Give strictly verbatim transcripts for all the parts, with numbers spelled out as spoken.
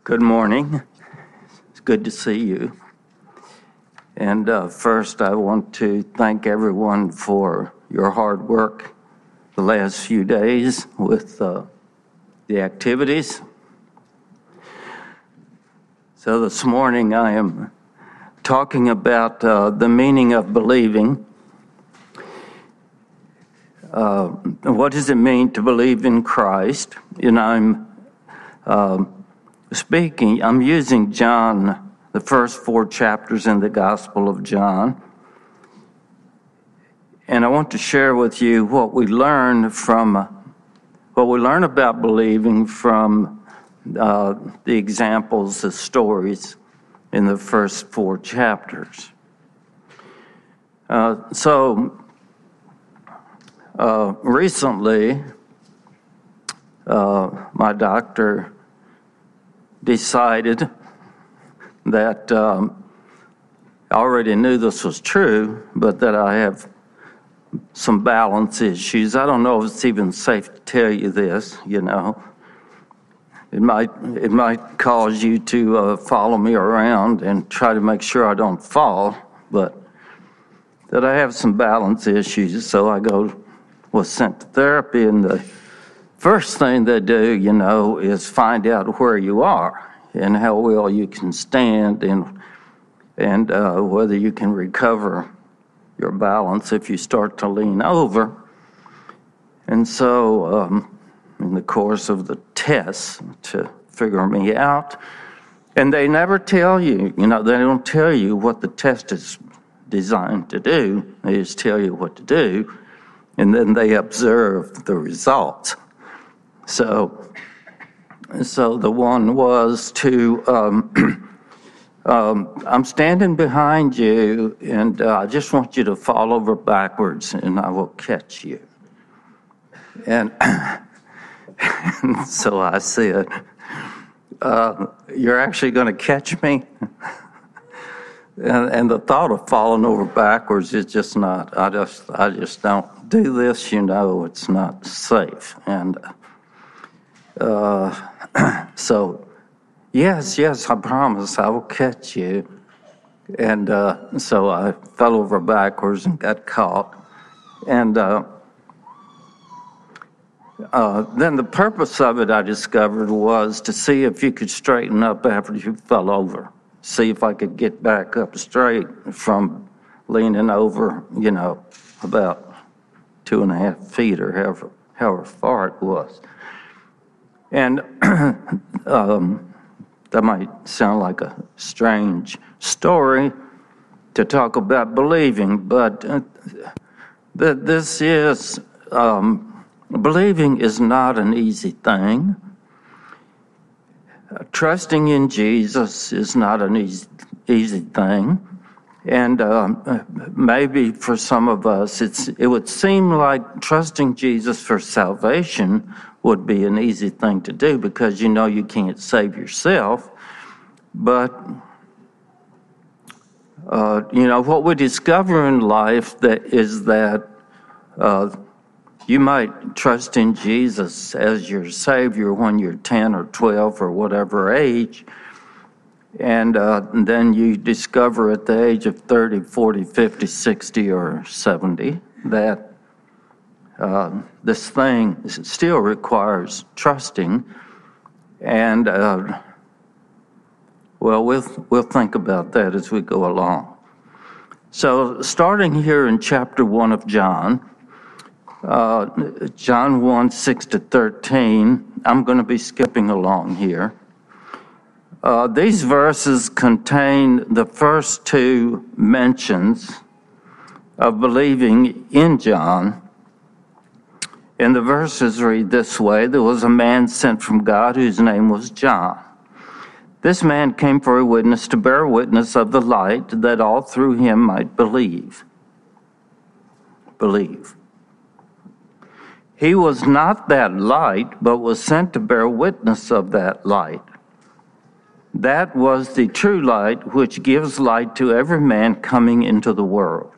Good morning. It's good to see you. And uh, first, I want to thank everyone for your hard work the last few days with uh, the activities. So this morning, I am talking about uh, the meaning of believing. Uh, what does it mean to believe in Christ? And I'm uh, speaking, I'm using John, the first four chapters in the Gospel of John. And I want to share with you what we learn from, what we learn about believing from uh, the examples, the stories in the first four chapters. Uh, so, uh, recently, uh, my doctor decided that um, I already knew this was true, but that I have some balance issues. I don't know if it's even safe to tell you this, you know. It might it might cause you to uh, follow me around and try to make sure I don't fall, but that I have some balance issues, so I go was sent to therapy, and the first thing they do, you know, is find out where you are and how well you can stand and and uh, whether you can recover your balance if you start to lean over. And so um, in the course of the tests to figure me out, and they never tell you, you know, they don't tell you what the test is designed to do. They just tell you what to do, and then they observe the results. So, so the one was to, um, um, I'm standing behind you, and uh, I just want you to fall over backwards, and I will catch you. And, and so I said, uh, you're actually going to catch me? and, and the thought of falling over backwards is just not, I just, I just don't do this, you know, it's not safe. And Uh, so, yes, yes, I promise I will catch you. And uh, so I fell over backwards and got caught. And uh, uh, then the purpose of it, I discovered, was to see if you could straighten up after you fell over. See if I could get back up straight from leaning over, you know, about two and a half feet or however, however far it was. And um, that might sound like a strange story to talk about believing, but uh, th- this is, um, believing is not an easy thing. Uh, trusting in Jesus is not an easy, easy thing. And uh, maybe for some of us, it's it would seem like trusting Jesus for salvation would be an easy thing to do because you know you can't save yourself. But, uh, you know, what we discover in life that is that uh, you might trust in Jesus as your Savior when you're ten or twelve or whatever age, and, uh, and then you discover at the age of thirty, forty, fifty, sixty, or seventy that Uh, this thing still requires trusting, and uh, well, we'll we'll think about that as we go along. So, starting here in chapter one of John, uh, John one six to thirteen. I'm going to be skipping along here. Uh, these verses contain the first two mentions of believing in John. And the verses read this way: there was a man sent from God whose name was John. This man came for a witness to bear witness of the light, that all through him might believe. Believe. He was not that light, but was sent to bear witness of that light. That was the true light, which gives light to every man coming into the world.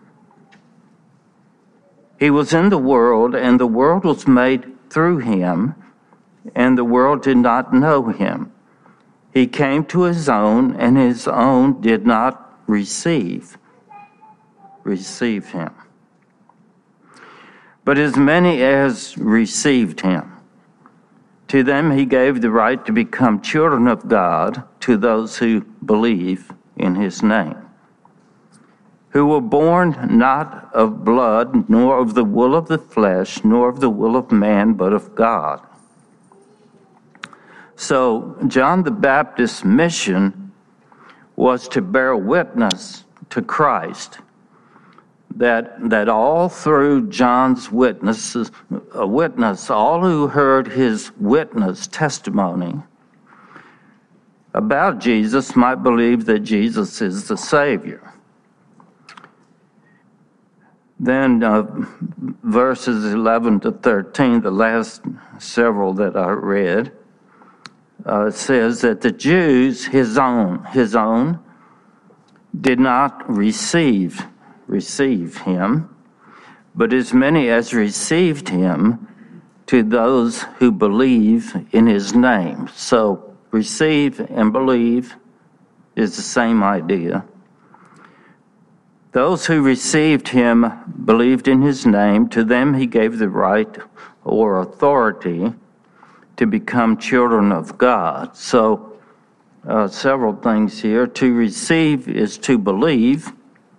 He was in the world, and the world was made through him, and the world did not know him. He came to his own, and his own did not receive, receive him. But as many as received him, to them he gave the right to become children of God, to those who believe in his name, who were born not of blood, nor of the will of the flesh, nor of the will of man, but of God. So John the Baptist's mission was to bear witness to Christ, that that all through John's witnesses, a witness, all who heard his witness testimony about Jesus might believe that Jesus is the Savior. Then uh, verses eleven to thirteen, the last several that I read, uh, says that the Jews, his own, his own, did not receive receive him, but as many as received him, to those who believe in his name. So receive and believe is the same idea. Those who received him believed in his name. To them he gave the right or authority to become children of God. So uh, several things here. To receive is to believe.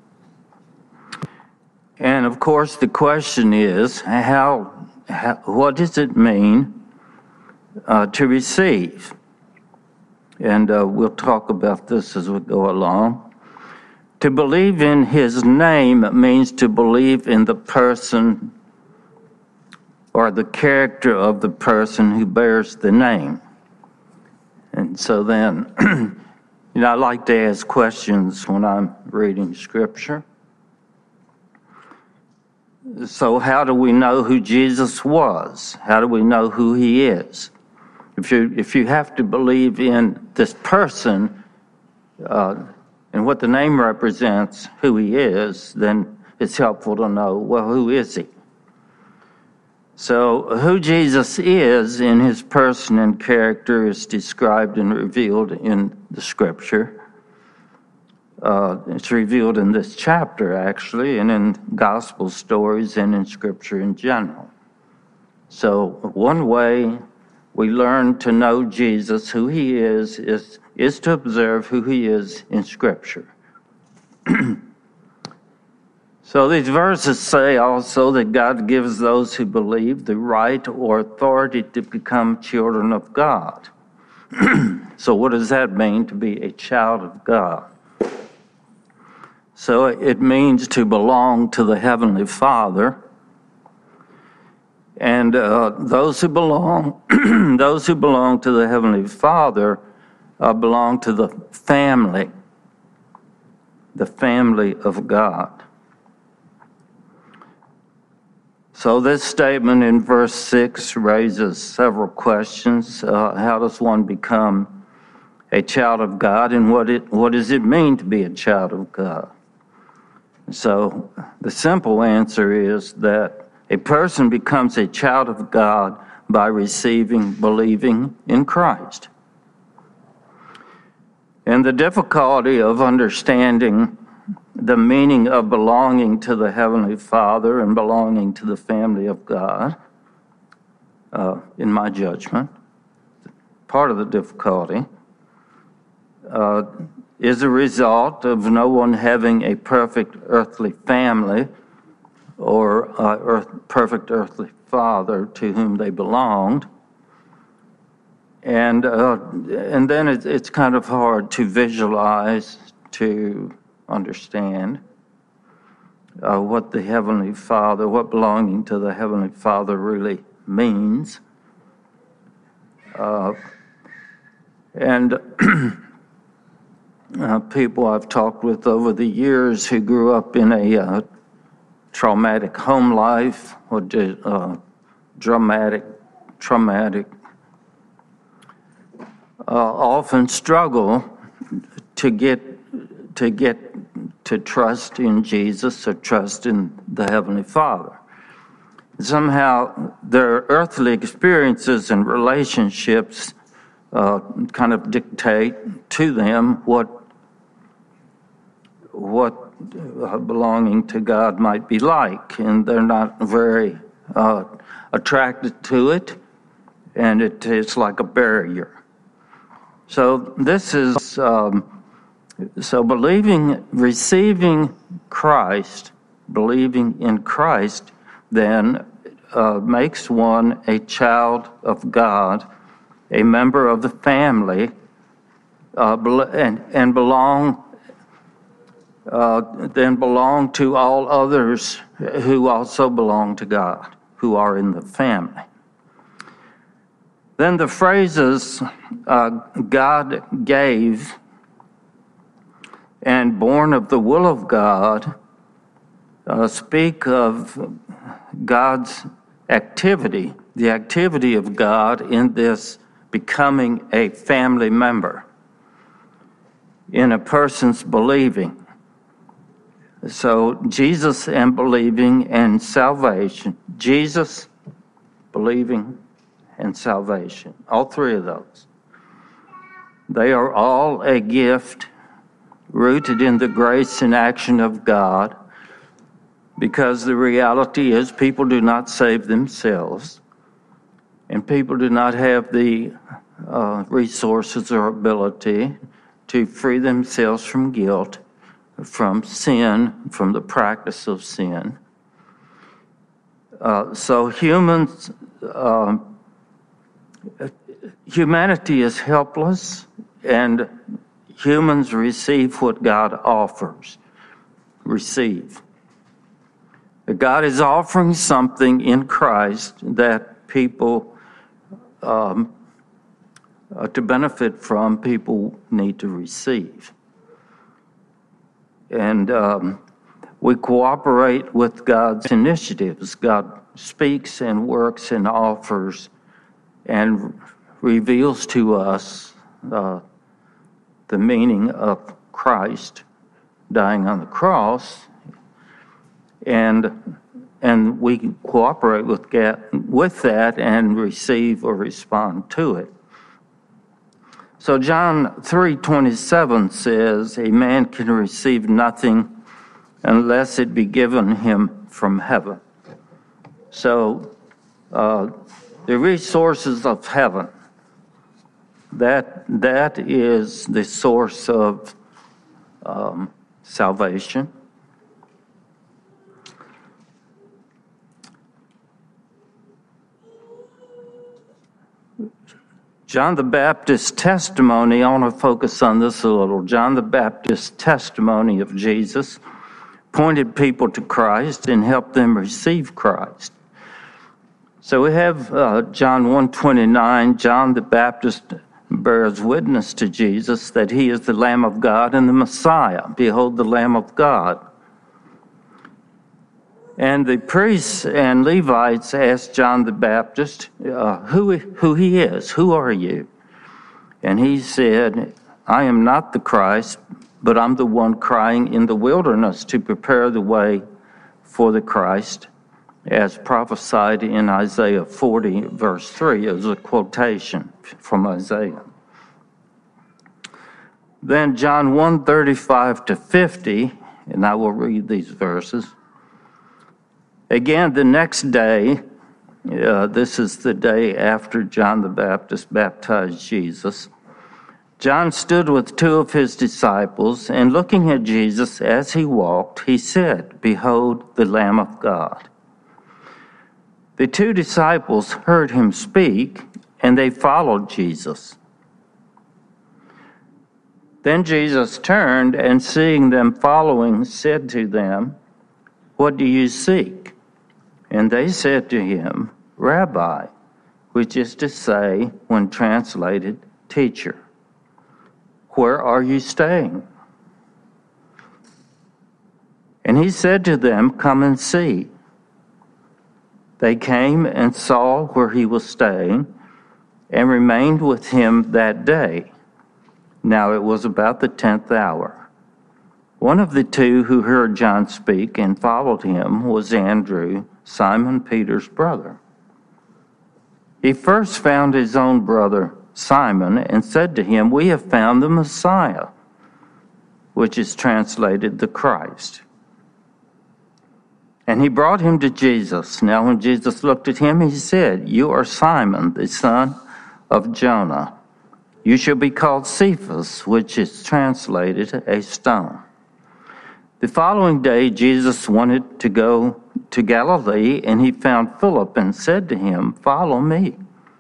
And of course, the question is, how, how what does it mean uh, to receive? And uh, we'll talk about this as we go along. To believe in his name means to believe in the person or the character of the person who bears the name. And so then, you know, I like to ask questions when I'm reading Scripture. So how do we know who Jesus was? How do we know who he is? If you if you have to believe in this person uh, and what the name represents, who he is, then it's helpful to know, well, who is he? So who Jesus is in his person and character is described and revealed in the Scripture. Uh, it's revealed in this chapter, actually, and in gospel stories and in Scripture in general. So one way we learn to know Jesus, who he is, is, is to observe who he is in Scripture. So these verses say also that God gives those who believe the right or authority to become children of God. So what does that mean, to be a child of God? So it means to belong to the Heavenly Father. And uh, those who belong, those who belong to the Heavenly Father uh, belong to the family, the family of God. So this statement in verse six raises several questions. Uh, how does one become a child of God, and what it what does it mean to be a child of God? So the simple answer is that a person becomes a child of God by receiving, believing in Christ. And the difficulty of understanding the meaning of belonging to the Heavenly Father and belonging to the family of God, uh, in my judgment, part of the difficulty, uh, is a result of no one having a perfect earthly family or uh, earth, perfect earthly father to whom they belonged. And uh, and then it, it's kind of hard to visualize, to understand uh, what the Heavenly Father, what belonging to the Heavenly Father really means. Uh, and uh, people I've talked with over the years who grew up in a uh, traumatic home life or uh, dramatic, traumatic, uh, often struggle to get to get to trust in Jesus or trust in the Heavenly Father. Somehow their earthly experiences and relationships uh, kind of dictate to them what what uh, belonging to God might be like, and they're not very uh, attracted to it, and it, it's like a barrier. So this is, um, so believing, receiving Christ, believing in Christ, then uh, makes one a child of God, a member of the family, uh, and, and belong, uh, then belong to all others who also belong to God, who are in the family. Then the phrases uh, God gave and born of the will of God uh, speak of God's activity, the activity of God in this becoming a family member, in a person's believing. So Jesus and believing and salvation, Jesus, believing, and salvation, all three of those. They are all a gift rooted in the grace and action of God, because the reality is people do not save themselves, and people do not have the uh, resources or ability to free themselves from guilt, from sin, from the practice of sin. Uh, so humans, uh, humanity is helpless, and humans receive what God offers. Receive. God is offering something in Christ that people, um, uh, to benefit from, people need to receive. And um, we cooperate with God's initiatives. God speaks and works and offers and reveals to us uh, the meaning of Christ dying on the cross, and and we cooperate with God, with that and receive or respond to it. So John three twenty-seven says, a man can receive nothing unless it be given him from heaven. So uh, the resources of heaven, that that is the source of um, salvation. John the Baptist's testimony, I want to focus on this a little. John the Baptist's testimony of Jesus pointed people to Christ and helped them receive Christ. So we have uh, John one twenty-nine, John the Baptist bears witness to Jesus that he is the Lamb of God and the Messiah. Behold the Lamb of God. And the priests and Levites asked John the Baptist uh, who, who he is. Who are you? And he said, I am not the Christ, but I'm the one crying in the wilderness to prepare the way for the Christ, as prophesied in Isaiah forty, verse three. It was a quotation from Isaiah. Then John one thirty-five to fifty, and I will read these verses. Again, the next day, uh, this is the day after John the Baptist baptized Jesus, John stood with two of his disciples, and looking at Jesus as he walked, he said, Behold the Lamb of God. The two disciples heard him speak, and they followed Jesus. Then Jesus turned, and seeing them following, said to them, What do you seek? And they said to him, Rabbi, which is to say, when translated, teacher, where are you staying? And he said to them, Come and see. They came and saw where he was staying, and remained with him that day. Now it was about the tenth hour. One of the two who heard John speak and followed him was Andrew, Simon Peter's brother. He first found his own brother Simon and said to him, "We have found the Messiah," which is translated the Christ. And he brought him to Jesus. Now when Jesus looked at him, he said, "You are Simon, the son of Jonah. You shall be called Cephas," which is translated a stone. The following day, Jesus wanted to go to Galilee, and he found Philip and said to him, "Follow me."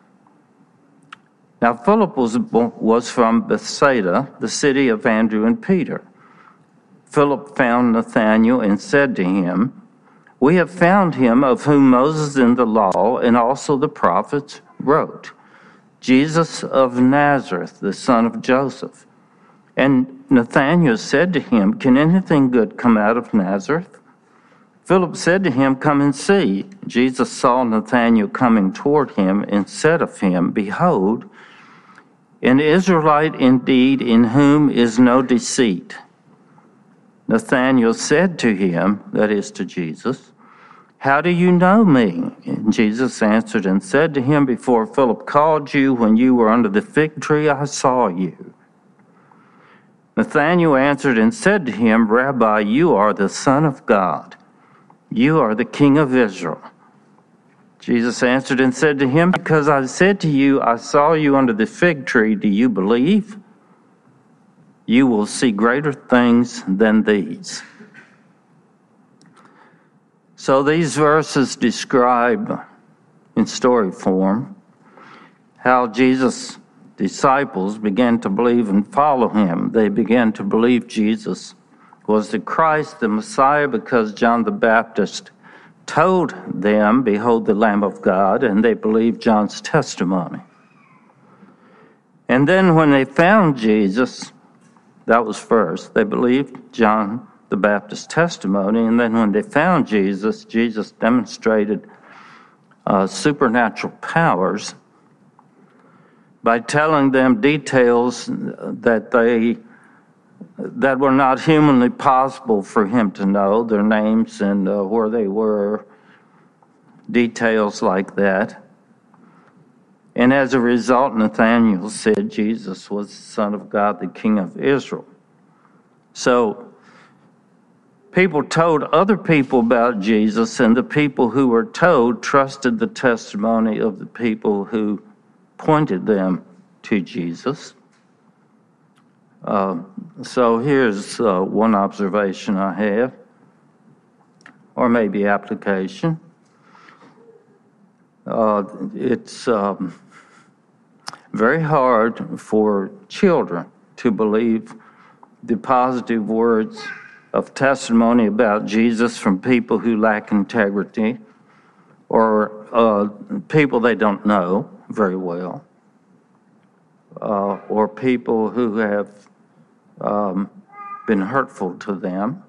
Now Philip was, was from Bethsaida, the city of Andrew and Peter. Philip found Nathanael and said to him, "We have found him of whom Moses in the law and also the prophets wrote, Jesus of Nazareth, the son of Joseph." And Nathanael said to him, "Can anything good come out of Nazareth?" Philip said to him, "Come and see." Jesus saw Nathanael coming toward him and said of him, "Behold, an Israelite indeed, in whom is no deceit." Nathanael said to him, that is to Jesus, "How do you know me?" And Jesus answered and said to him, "Before Philip called you, when you were under the fig tree, I saw you." Nathanael answered and said to him, "Rabbi, you are the Son of God. You are the King of Israel." Jesus answered and said to him, "Because I said to you, I saw you under the fig tree, do you believe? You will see greater things than these." So these verses describe, in story form, how Jesus' disciples began to believe and follow him. They began to believe Jesus was the Christ, the Messiah, because John the Baptist told them, "Behold the Lamb of God," and they believed John's testimony. And then when they found Jesus, that was first. They believed John the Baptist's testimony, and then when they found Jesus, Jesus demonstrated uh, supernatural powers by telling them details that they that were not humanly possible for him to know, their names and uh, where they were, details like that. And as a result, Nathanael said Jesus was the Son of God, the King of Israel. So people told other people about Jesus, and the people who were told trusted the testimony of the people who pointed them to Jesus. Uh, so here's uh, one observation I have, or maybe application. Uh, it's um, very hard for children to believe the positive words of testimony about Jesus from people who lack integrity or uh, people they don't know very well, uh, or people who have um, been hurtful to them,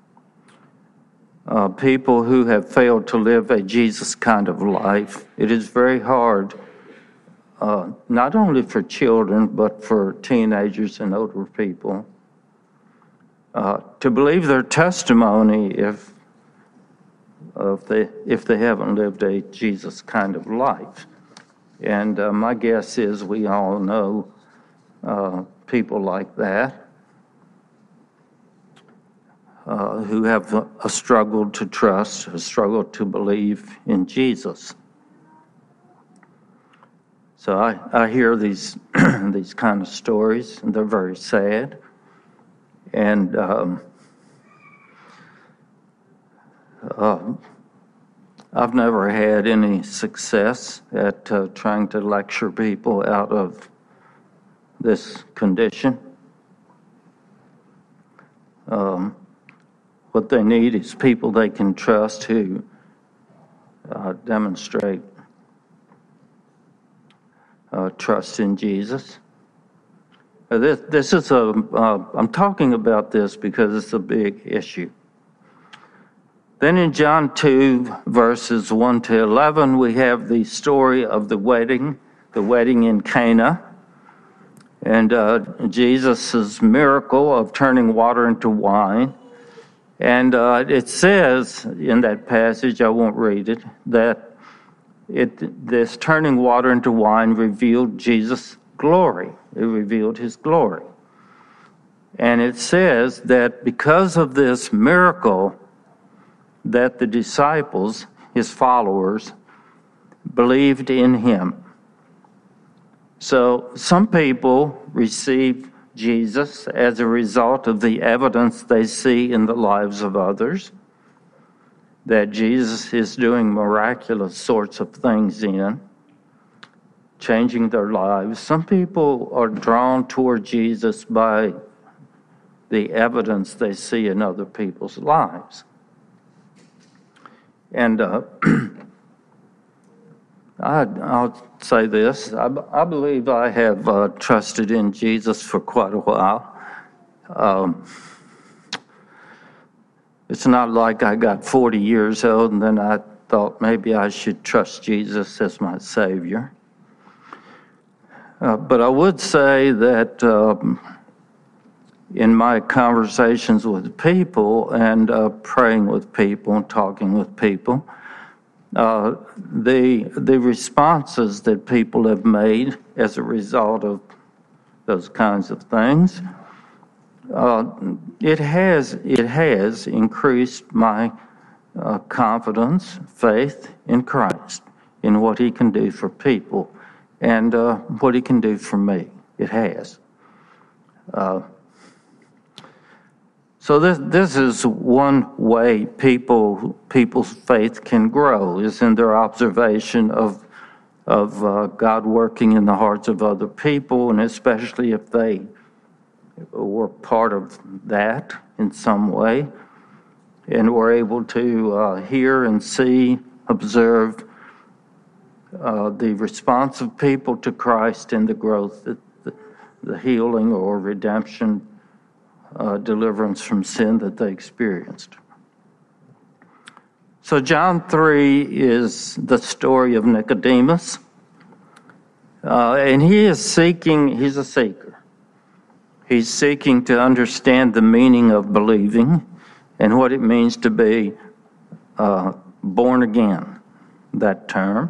uh, people who have failed to live a Jesus kind of life. It is very hard, uh, not only for children, but for teenagers and older people, Uh, to believe their testimony if, uh, if they if they haven't lived a Jesus kind of life. And uh, my guess is we all know uh, people like that uh, who have a, a struggle to trust, a struggle to believe in Jesus. So I, I hear these these kind of stories, and they're very sad. And um, uh, I've never had any success at uh, trying to lecture people out of this condition. Um, what they need is people they can trust who uh, demonstrate uh, trust in Jesus. This, this is a, uh, I'm talking about this because it's a big issue. Then in John two, verses one to eleven, we have the story of the wedding, the wedding in Cana, and uh, Jesus' miracle of turning water into wine. And uh, it says in that passage, I won't read it, that it this turning water into wine revealed Jesus' glory. It revealed his glory. And it says that because of this miracle, that the disciples, his followers, believed in him. So some people receive Jesus as a result of the evidence they see in the lives of others, that Jesus is doing miraculous sorts of things in, changing their lives. Some people are drawn toward Jesus by the evidence they see in other people's lives. And uh, I, I'll say this. I, I believe I have uh, trusted in Jesus for quite a while. Um, it's not like I got forty years old and then I thought maybe I should trust Jesus as my Savior. Uh, but I would say that um, in my conversations with people and uh, praying with people and talking with people, Uh, the the responses that people have made as a result of those kinds of things, uh, it has it has increased my uh, confidence, faith in Christ, in what He can do for people, and uh, what He can do for me. It has. Uh, So this this is one way people people's faith can grow, is in their observation of of uh, God working in the hearts of other people, and especially if they were part of that in some way, and were able to uh, hear and see, observe uh, the response of people to Christ and the growth, the, the, the healing or redemption, Uh, deliverance from sin that they experienced. So John three is the story of Nicodemus, uh, and he is seeking, he's a seeker. He's seeking to understand the meaning of believing and what it means to be uh, born again, that term.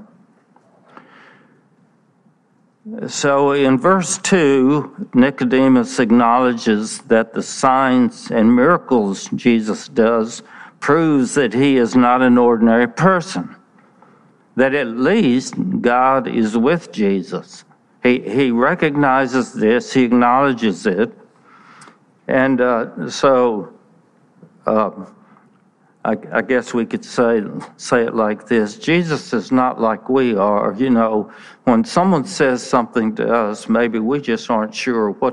So in verse two, Nicodemus acknowledges that the signs and miracles Jesus does proves that he is not an ordinary person, that at least God is with Jesus. He, he recognizes this, he acknowledges it, and uh, so uh, I, I guess we could say say it like this: Jesus is not like we are. You know, when someone says something to us, maybe we just aren't sure what,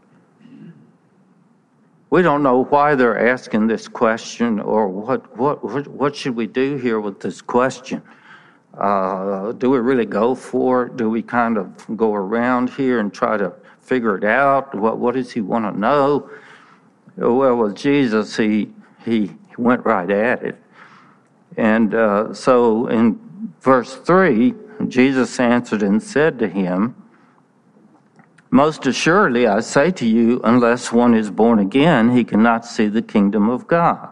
we don't know why they're asking this question, or what what what, what should we do here with this question? Uh, do we really go for it? Do we kind of go around here and try to figure it out? What what does he want to know? Well, with Jesus, he he went right at it. And uh, so in verse three, Jesus answered and said to him, "Most assuredly I say to you, unless one is born again, he cannot see the kingdom of God."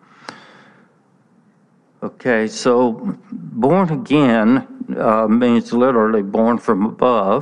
Okay, so born again uh, means literally born from above.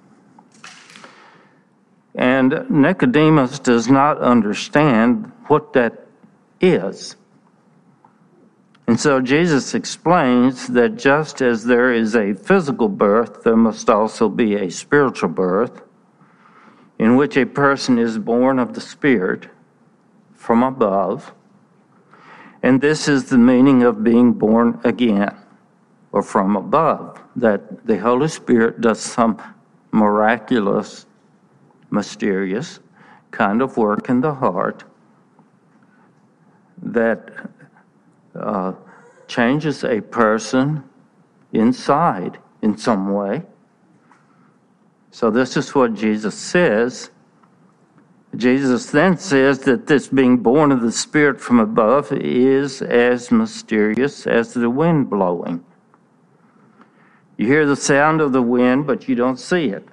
And Nicodemus does not understand what that is. And so Jesus explains that just as there is a physical birth, there must also be a spiritual birth, in which a person is born of the Spirit from above. And this is the meaning of being born again, or from above, that the Holy Spirit does some miraculous, mysterious kind of work in the heart that uh, changes a person inside in some way. So this is what Jesus says. Jesus then says that this being born of the Spirit from above is as mysterious as the wind blowing. You hear the sound of the wind, but you don't see it.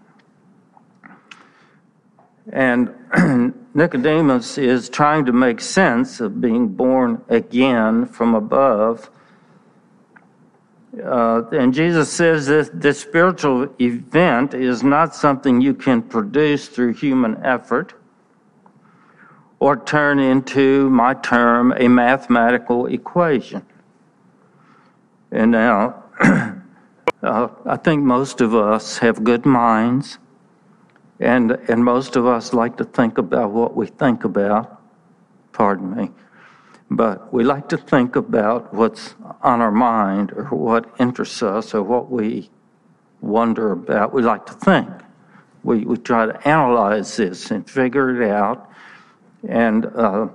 And Nicodemus is trying to make sense of being born again from above Uh, and Jesus says that this spiritual event is not something you can produce through human effort or turn into, my term, a mathematical equation. And now, uh, I think most of us have good minds, and, and most of us like to think about what we think about, pardon me. But we like to think about what's on our mind or what interests us or what we wonder about. We like to think. We, we try to analyze this and figure it out. And, uh,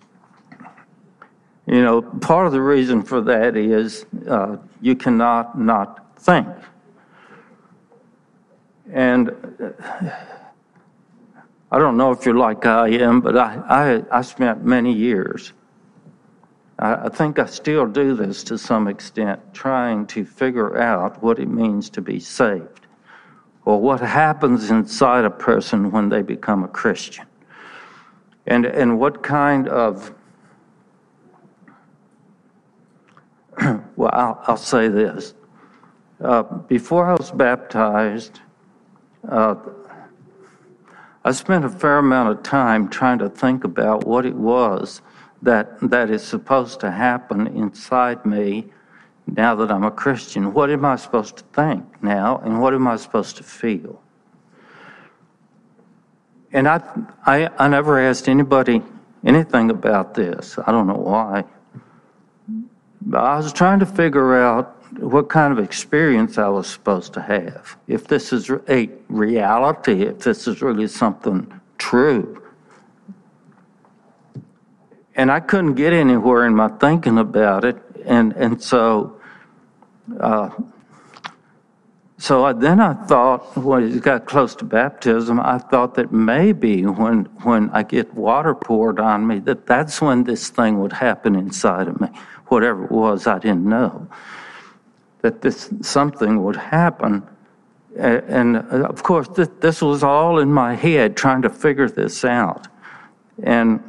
you know, part of the reason for that is uh, you cannot not think. And uh, I don't know if you're like I am, but I, I, I spent many years I think I still do this to some extent, trying to figure out what it means to be saved, or what happens inside a person when they become a Christian, and and what kind of, well, I'll, I'll say this. Uh, before I was baptized, uh, I spent a fair amount of time trying to think about what it was that that is supposed to happen inside me now that I'm a Christian. What am I supposed to think now, and what am I supposed to feel? And I, I, I never asked anybody anything about this. I don't know why. But I was trying to figure out what kind of experience I was supposed to have. If this is a reality, if this is really something true. And I couldn't get anywhere in my thinking about it, and and so, uh, so I, then I thought, when it got close to baptism, I thought that maybe when when I get water poured on me, that that's when this thing would happen inside of me, whatever it was, I didn't know. That this something would happen, and, and of course, this, this was all in my head, trying to figure this out, and.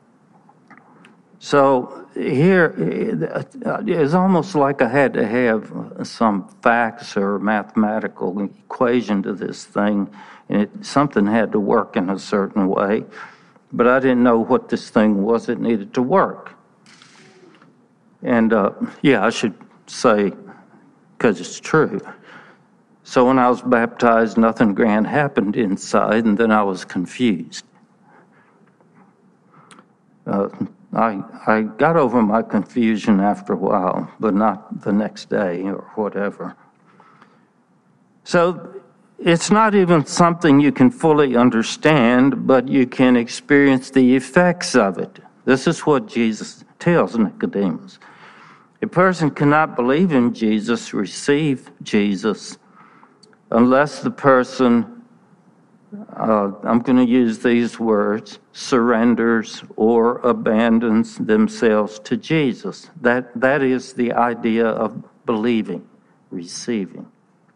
So here, it's almost like I had to have some facts or mathematical equation to this thing, and it, something had to work in a certain way, but I didn't know what this thing was that needed to work. And uh, yeah, I should say, because it's true. So when I was baptized, nothing grand happened inside, and then I was confused. Uh, I, I got over my confusion after a while, but not the next day or whatever. So it's not even something you can fully understand, but you can experience the effects of it. This is what Jesus tells Nicodemus. A person cannot believe in Jesus, receive Jesus, unless the person Uh, I'm going to use these words, surrenders or abandons themselves to Jesus. That, that is the idea of believing, receiving.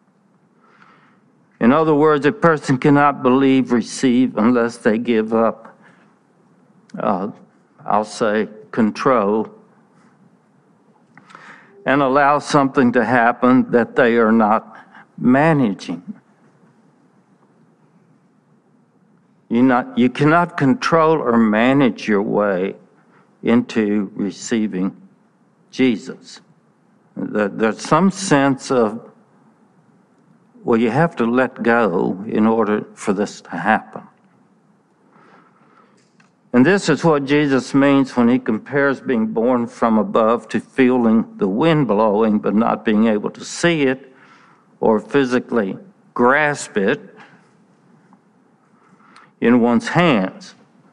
In other words, a person cannot believe, receive, unless they give up, uh, I'll say, control, and allow something to happen that they are not managing. You not you cannot control or manage your way into receiving Jesus. There's some sense of, well, you have to let go in order for this to happen. And this is what Jesus means when he compares being born from above to feeling the wind blowing but not being able to see it or physically grasp it in one's hands.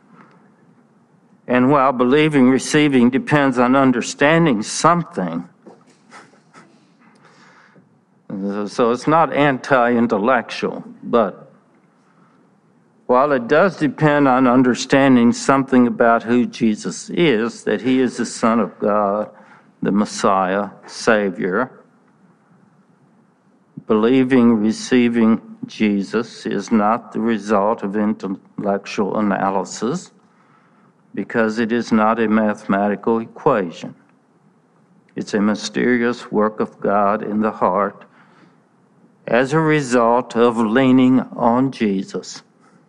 And while believing, receiving depends on understanding something, so it's not anti-intellectual, but while it does depend on understanding something about who Jesus is, that he is the Son of God, the Messiah, Savior, believing, receiving Jesus is not the result of intellectual analysis, because it is not a mathematical equation. It's a mysterious work of God in the heart as a result of leaning on Jesus.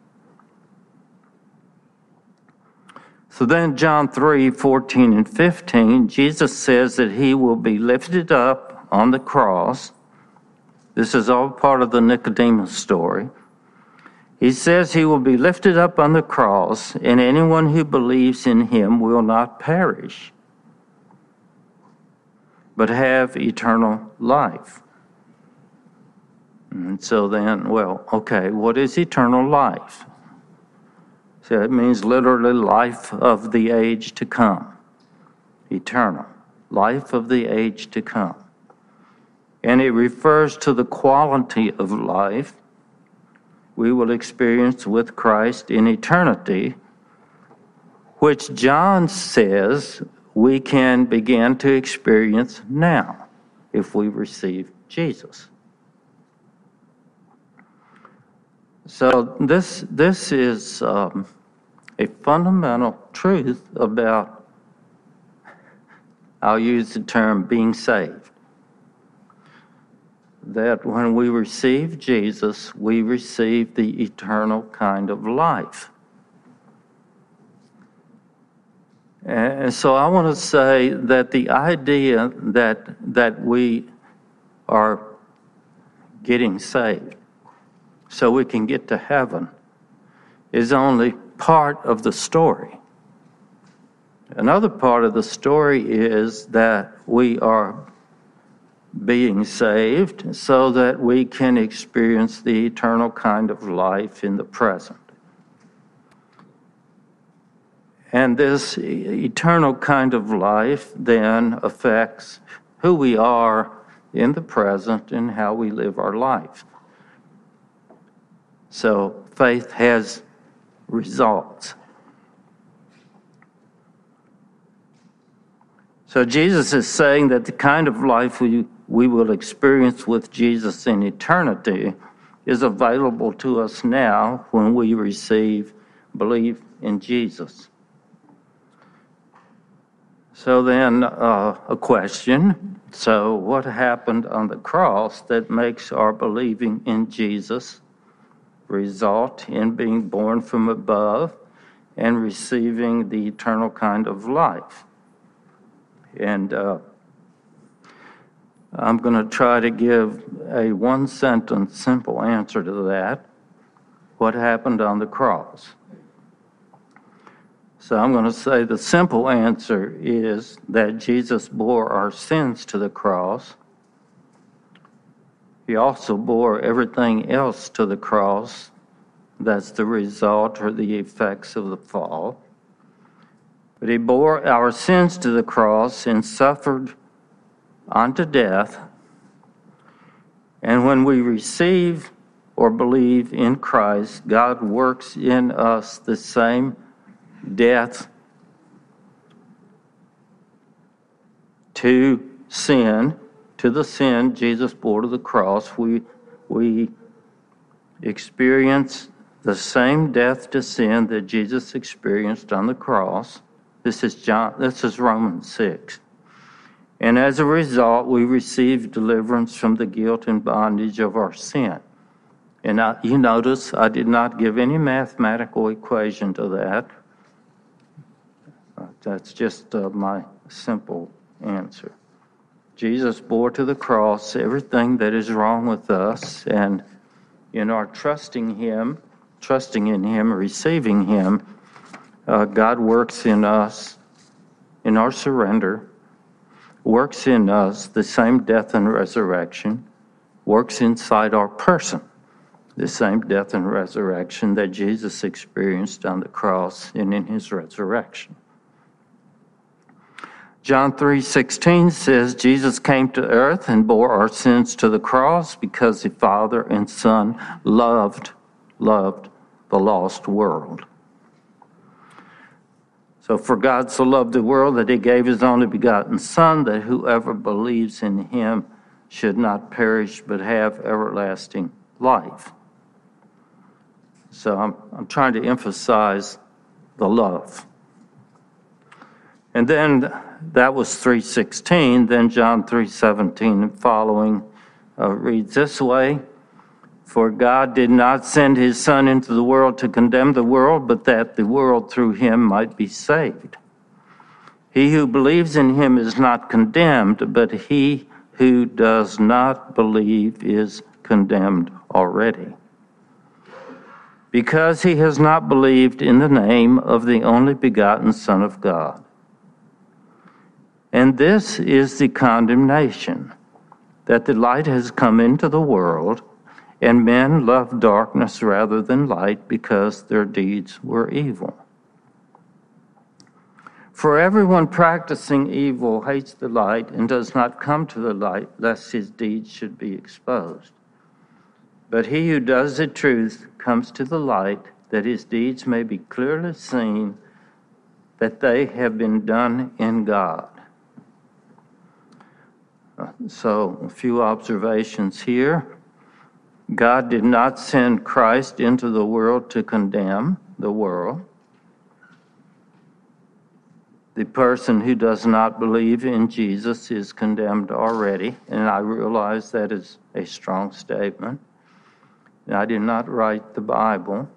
So then John three, fourteen and fifteen, Jesus says that he will be lifted up on the cross. This is all part of the Nicodemus story. He says he will be lifted up on the cross, and anyone who believes in him will not perish, but have eternal life. And so then, well, okay, what is eternal life? So it means literally life of the age to come. Eternal. Life of the age to come. And it refers to the quality of life we will experience with Christ in eternity, which John says we can begin to experience now if we receive Jesus. So this, this is um, a fundamental truth about, I'll use the term being saved. That when we receive Jesus, we receive the eternal kind of life. And so I want to say that the idea that that we are getting saved so we can get to heaven is only part of the story. Another part of the story is that we are being saved so that we can experience the eternal kind of life in the present. And this eternal kind of life then affects who we are in the present and how we live our life. So faith has results. So Jesus is saying that the kind of life we, we will experience with Jesus in eternity is available to us now when we receive, believe in Jesus. So then uh, a question, so what happened on the cross that makes our believing in Jesus result in being born from above and receiving the eternal kind of life? And uh, I'm going to try to give a one-sentence simple answer to that. What happened on the cross? So I'm going to say the simple answer is that Jesus bore our sins to the cross. He also bore everything else to the cross. That's the result or the effects of the fall. But he bore our sins to the cross and suffered unto death. And when we receive or believe in Christ, God works in us the same death to sin, to the sin Jesus bore to the cross. We, we experience the same death to sin that Jesus experienced on the cross. This is John. This is Romans six. And as a result, we receive deliverance from the guilt and bondage of our sin. And I, you notice I did not give any mathematical equation to that. That's just uh, my simple answer. Jesus bore to the cross everything that is wrong with us, and in our trusting Him, trusting in Him, receiving Him, uh, God works in us, in our surrender, works in us the same death and resurrection, works inside our person, the same death and resurrection that Jesus experienced on the cross and in His resurrection. John three sixteen says, Jesus came to earth and bore our sins to the cross because the Father and Son loved, loved the lost world. So for God so loved the world that He gave His only begotten Son, that whoever believes in Him should not perish but have everlasting life. So I'm, I'm trying to emphasize the love. And then that was three sixteen. Then John three seventeen and following uh, reads this way: For God did not send his Son into the world to condemn the world, but that the world through him might be saved. He who believes in him is not condemned, but he who does not believe is condemned already, because he has not believed in the name of the only begotten Son of God. And this is the condemnation, that the light has come into the world, and men love darkness rather than light, because their deeds were evil. For everyone practicing evil hates the light and does not come to the light, lest his deeds should be exposed. But he who does the truth comes to the light, that his deeds may be clearly seen, that they have been done in God. So, a few observations here. God did not send Christ into the world to condemn the world. The person who does not believe in Jesus is condemned already, and I realize that is a strong statement. I did not write the Bible.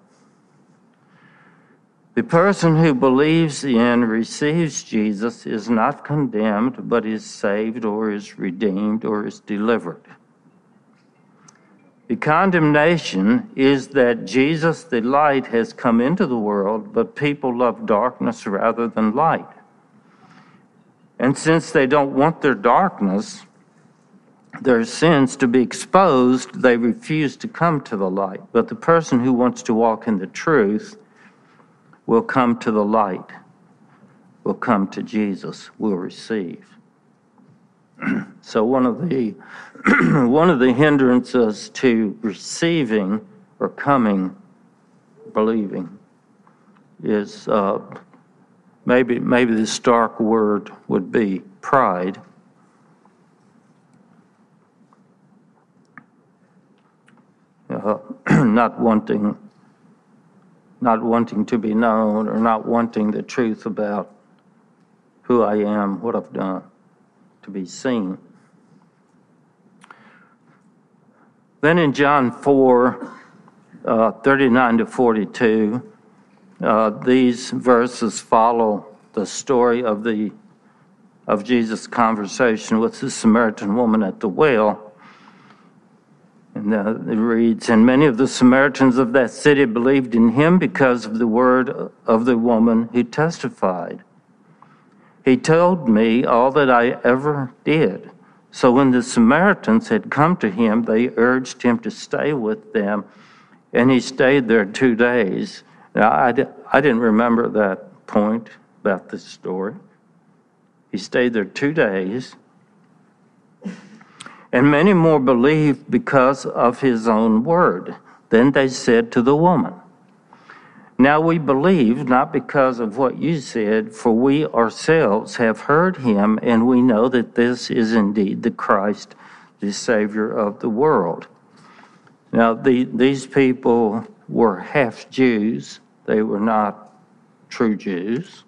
The person who believes in, receives Jesus is not condemned, but is saved or is redeemed or is delivered. The condemnation is that Jesus, the light, has come into the world, but people love darkness rather than light. And since they don't want their darkness, their sins to be exposed, they refuse to come to the light. But the person who wants to walk in the truth will come to the light, will come to Jesus, will receive. So one of the one of the hindrances to receiving or coming, believing, is uh, maybe maybe the stark word would be pride. Uh, not wanting, not wanting to be known, or not wanting the truth about who I am, what I've done, to be seen. Then in John four, uh, thirty-nine to forty-two, uh, these verses follow the story of the of Jesus' conversation with the Samaritan woman at the well. And uh, it reads, "And many of the Samaritans of that city believed in him because of the word of the woman who testified. He told me all that I ever did. So when the Samaritans had come to him, they urged him to stay with them, and he stayed there two days. Now, I, di- I didn't remember that point about this story. He stayed there two days. And many more believed because of his own word. Then they said to the woman, 'Now we believe not because of what you said, for we ourselves have heard him, and we know that this is indeed the Christ, the Savior of the world.'" Now, the, these people were half Jews. They were not true Jews.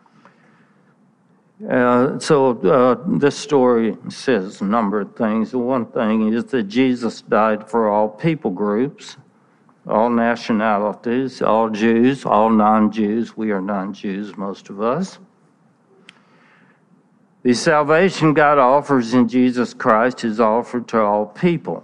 Uh, so uh, this story says a number of things. The one thing is that Jesus died for all people groups, all nationalities, all Jews, all non-Jews. We are non-Jews, most of us. The salvation God offers in Jesus Christ is offered to all people.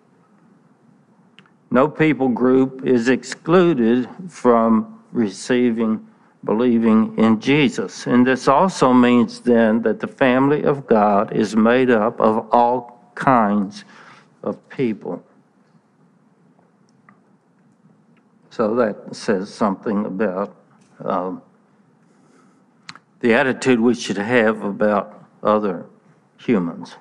No people group is excluded from receiving, believing in Jesus. And this also means then that the family of God is made up of all kinds of people. So that says something about um, the attitude we should have about other humans.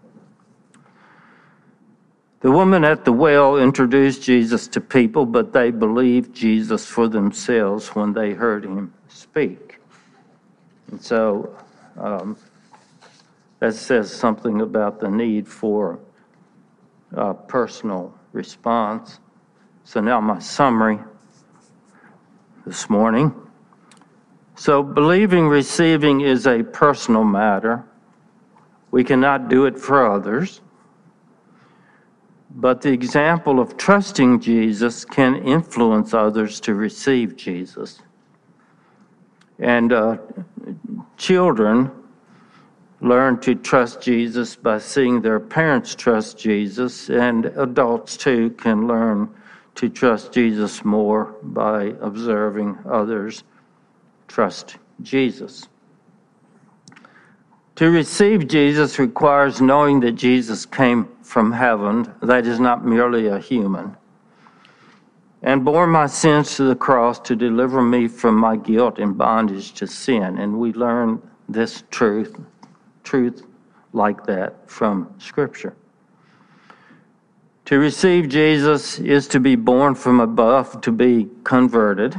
The woman at the well introduced Jesus to people, but they believed Jesus for themselves when they heard him speak. And so um, that says something about the need for uh, personal response. So now my summary this morning. So believing, receiving is a personal matter. We cannot do it for others. But the example of trusting Jesus can influence others to receive Jesus. And uh, children learn to trust Jesus by seeing their parents trust Jesus, and adults too can learn to trust Jesus more by observing others trust Jesus. To receive Jesus requires knowing that Jesus came from heaven, that is not merely a human, and bore my sins to the cross to deliver me from my guilt and bondage to sin. And we learn this truth, truth like that from Scripture. To receive Jesus is to be born from above, to be converted.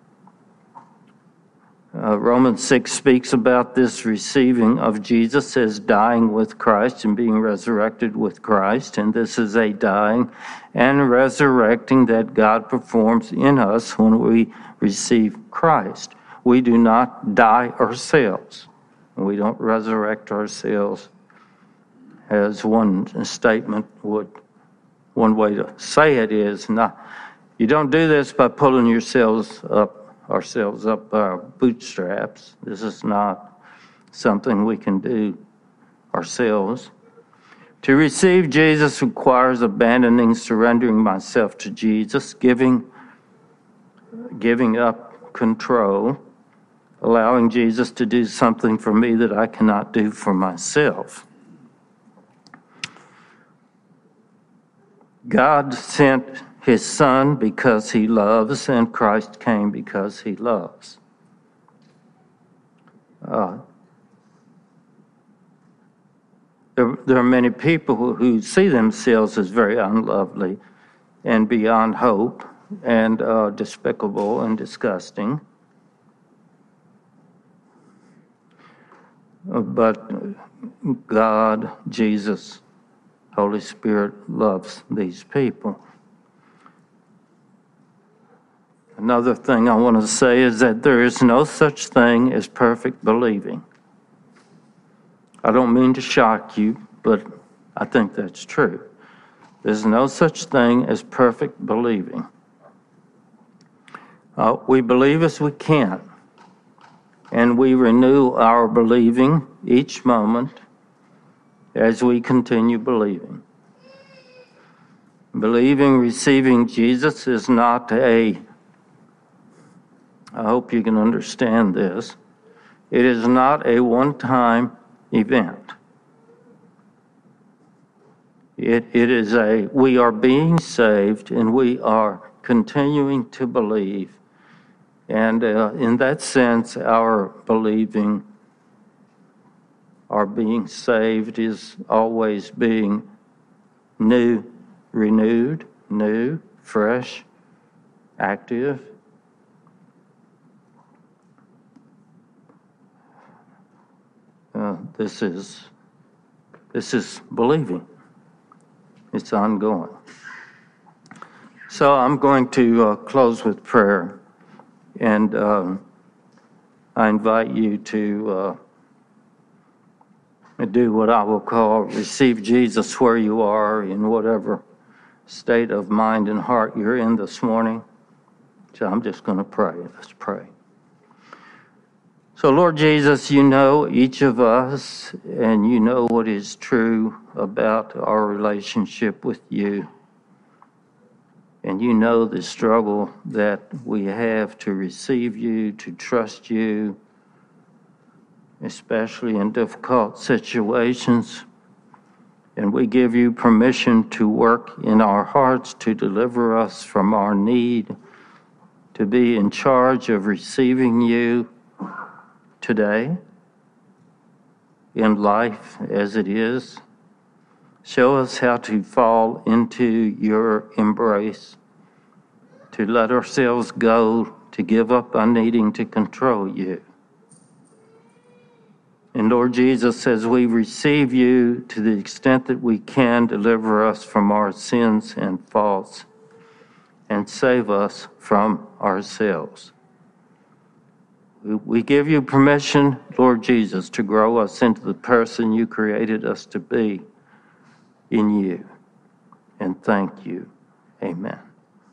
Uh, Romans six speaks about this receiving of Jesus as dying with Christ and being resurrected with Christ. And this is a dying and resurrecting that God performs in us when we receive Christ. We do not die ourselves. We don't resurrect ourselves, as one statement would, one way to say it is, not, you don't do this by pulling yourselves up ourselves up by our bootstraps. This is not something we can do ourselves. To receive Jesus requires abandoning, surrendering myself to Jesus, giving, giving up control, allowing Jesus to do something for me that I cannot do for myself. God sent His Son because He loves, and Christ came because He loves. Uh, there, there are many people who, who see themselves as very unlovely and beyond hope and uh, despicable and disgusting. Uh, but God, Jesus, Holy Spirit loves these people. Another thing I want to say is that there is no such thing as perfect believing. I don't mean to shock you, but I think that's true. There's no such thing as perfect believing. Uh, we believe as we can, and we renew our believing each moment as we continue believing. Believing, receiving Jesus is not a I hope you can understand this. It is not a one-time event. It, it is a, we are being saved and we are continuing to believe. And uh, in that sense, our believing, our being saved is always being new, renewed, new, fresh, active. Uh, this is this is believing. It's ongoing. So I'm going to uh, close with prayer, and uh, I invite you to uh, do what I will call receive Jesus where you are, in whatever state of mind and heart you're in this morning. So I'm just going to pray. Let's pray. So, Lord Jesus, you know each of us, and you know what is true about our relationship with you. And you know the struggle that we have to receive you, to trust you, especially in difficult situations. And we give you permission to work in our hearts to deliver us from our need, to be in charge of receiving you today, in life as it is. Show us how to fall into your embrace, to let ourselves go, to give up on needing to control you. And Lord Jesus, as we receive you to the extent that we can, deliver us from our sins and faults and save us from ourselves. We give you permission, Lord Jesus, to grow us into the person you created us to be in you. And thank you. Amen.